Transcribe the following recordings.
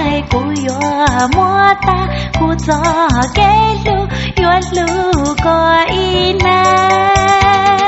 开古月莫大，故作给路远路过一难。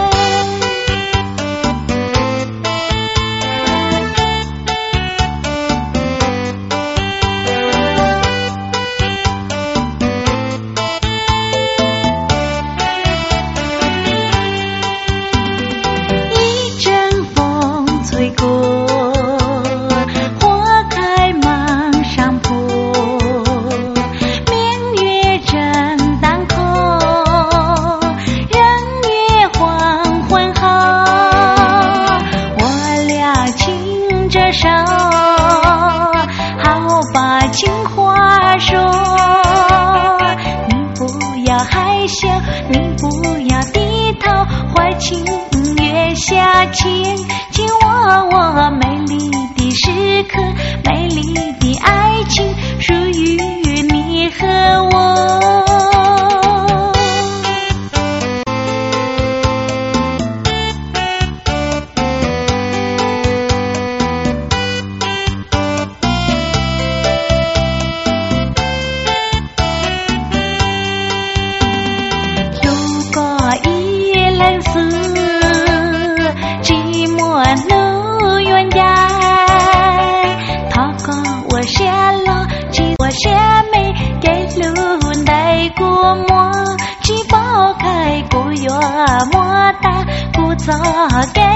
情话说，你不要害羞，你不要低头，怀情月下牵牵我美丽的时刻，美丽的爱情属于你和我。寂寞路远dài， thọ có 我sẽ lo， chỉ 我sẽ美，给路带过我，只抛开古月莫大，故作给